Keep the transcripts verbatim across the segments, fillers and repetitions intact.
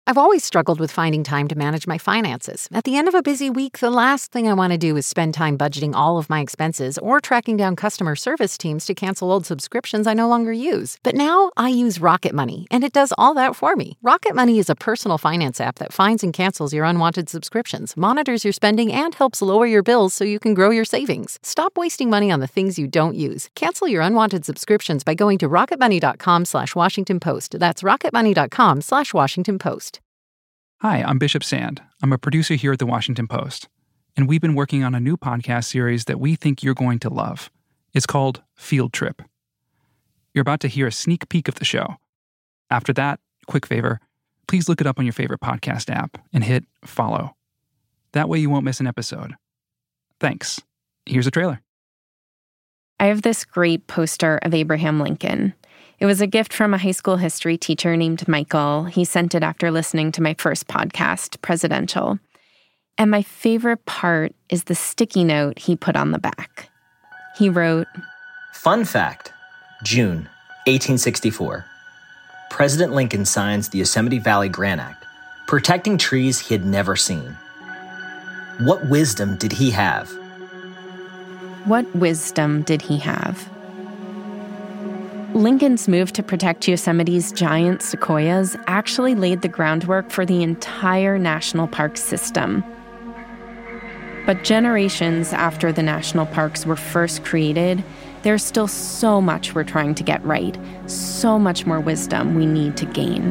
I've always struggled with finding time to manage my finances. At the end of a busy week, the last thing I want to do is spend time budgeting all of my expenses or tracking down customer service teams to cancel old subscriptions I no longer use. But now I use Rocket Money, and it does all that for me. Rocket Money is a personal finance app that finds and cancels your unwanted subscriptions, monitors your spending, and helps lower your bills so you can grow your savings. Stop wasting money on the things you don't use. Cancel your unwanted subscriptions by going to rocketmoney.com slash Washington Post. That's rocketmoney.com slash Washington Post. Hi, I'm Bishop Sand. I'm a producer here at The Washington Post, and we've been working on a new podcast series that we think you're going to love. It's called Field Trip. You're about to hear a sneak peek of the show. After that, quick favor, please look it up on your favorite podcast app and hit follow. That way you won't miss an episode. Thanks. Here's a trailer. I have this great poster of Abraham Lincoln. It was a gift from a high school history teacher named Michael. He sent it after listening to my first podcast, Presidential. And my favorite part is the sticky note he put on the back. He wrote, Fun fact, June eighteen sixty-four. President Lincoln signs the Yosemite Valley Grant Act, protecting trees he had never seen. What wisdom did he have? What wisdom did he have? Lincoln's move to protect Yosemite's giant sequoias actually laid the groundwork for the entire national park system. But generations after the national parks were first created, there's still so much we're trying to get right, so much more wisdom we need to gain.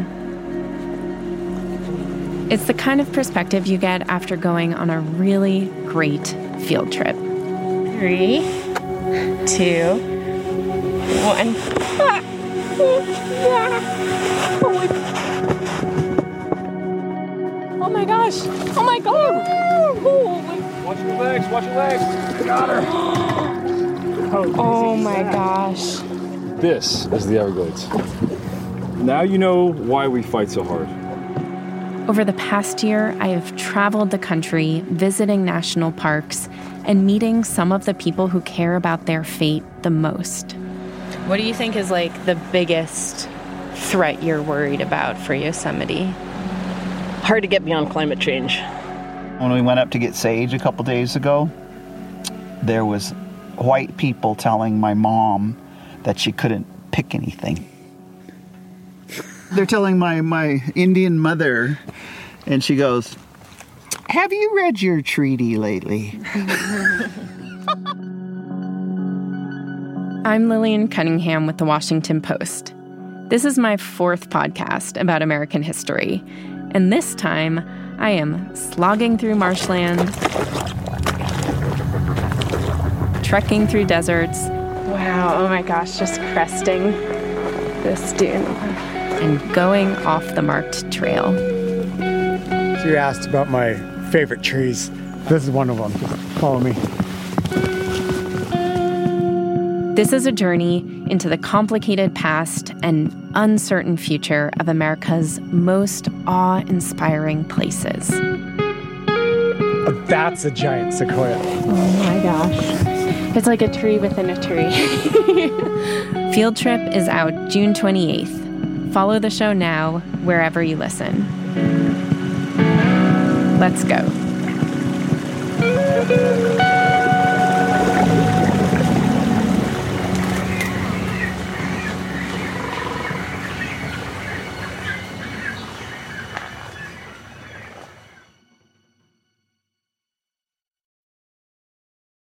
It's the kind of perspective you get after going on a really great field trip. Three, two, one. Oh my gosh! Oh my god! Watch your legs! Watch your legs! Got her! Oh, oh my gosh! This is the Everglades. Now you know why we fight so hard. Over the past year, I have traveled the country, visiting national parks, and meeting some of the people who care about their fate the most. What do you think is like the biggest threat you're worried about for Yosemite? Hard to get beyond climate change. When we went up to get sage a couple days ago, there was white people telling my mom that she couldn't pick anything. They're telling my, my Indian mother, and she goes, "Have you read your treaty lately?" I'm Lillian Cunningham with The Washington Post. This is my fourth podcast about American history, and this time I am slogging through marshland, trekking through deserts. Wow, oh my gosh, just cresting this dune. And going off the marked trail. So you asked about my favorite trees. This is one of them. Follow me. This is a journey into the complicated past and uncertain future of America's most awe-inspiring places. Oh, that's a giant sequoia. Oh my gosh. It's like a tree within a tree. Field Trip is out June twenty-eighth. Follow the show now, wherever you listen. Let's go.